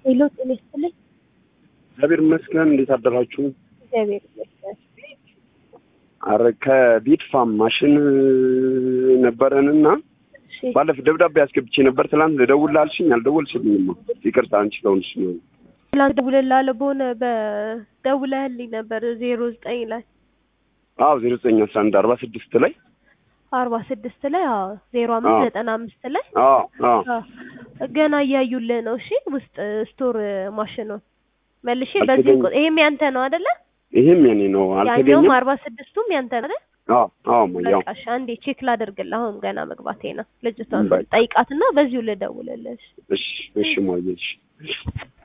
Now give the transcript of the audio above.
ሄሎ ጤና ይስጥልኝ። እግዚአብሔር ይመስገን። እንዴት አደራችሁ? እግዚአብሔር ይመስገን። አረ ከቢት ፋም ማሽን ነበረንና ባለፈው ደብዳቤ አስገብቼ ነበር። ትላንት ልደውልልህ አልሽኝ፣ አልደወልሽልኝም። ይቅርታ አንቺ ለሆንሽ ነው። ትላንት ደውለልሃለሁ በሆነ በደውለህልኝ ነበር 09 ላይ። አዎ 091146 ላይ 46 ላይ 0595 ላይ ገና እያዩልህ ነው። እሺ ውስጥ ስቶር ማሽኑን መልሼ በዚህ ይሄም ያንተ ነው አይደለ? ይሄም የኔ ነው። ያኛውም 46ቱም ያንተ ነው አይደል? አዎ ማያው በቃ አንዴ ቼክ ላድርግልህ። አሁን ገና መግባቴ ነው። ልጅቷን ጠይቃትና በዚሁ ልደውልልህ። እሺ ማየሽ